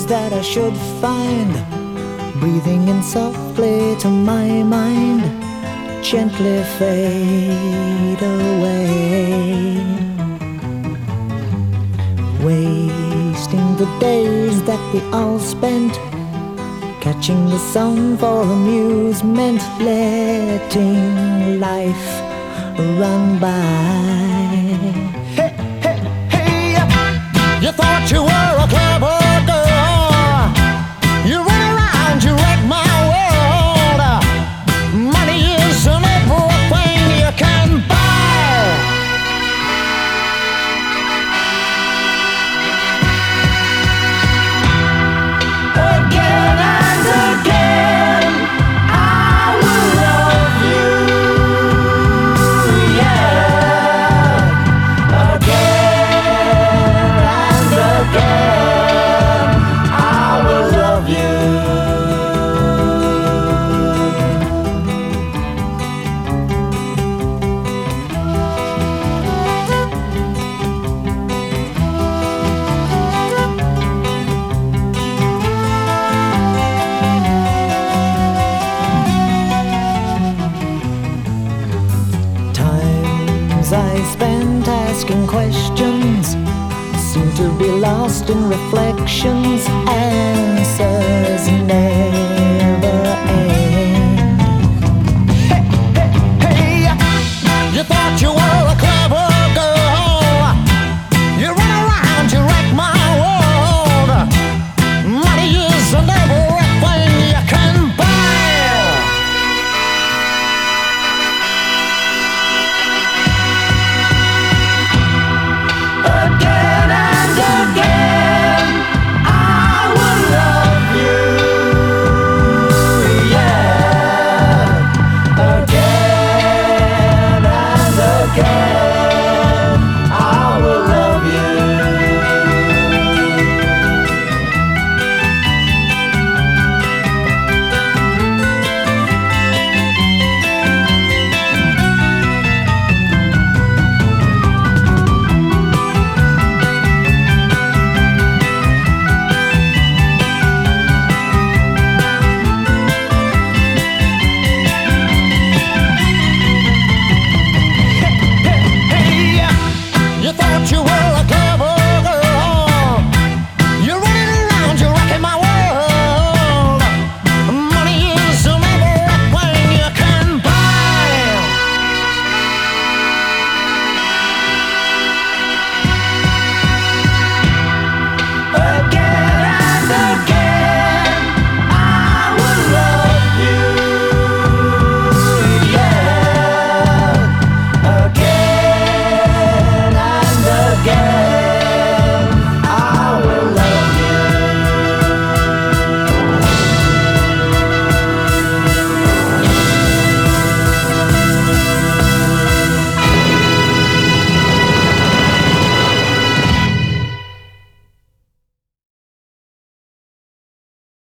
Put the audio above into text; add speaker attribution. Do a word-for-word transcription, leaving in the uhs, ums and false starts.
Speaker 1: that I should find, breathing in softly to my mind, gently fade away. Wasting the days that we all spent, catching the sun for amusement, letting life run by. Hey, hey, hey, you thought you were a clever girl, you run around, you wreck my world. Money isn't everything you can buy. Again and again I will love you, yeah. Again and again I will love you. Times I spent asking questions seem to be lost in reflections, answers never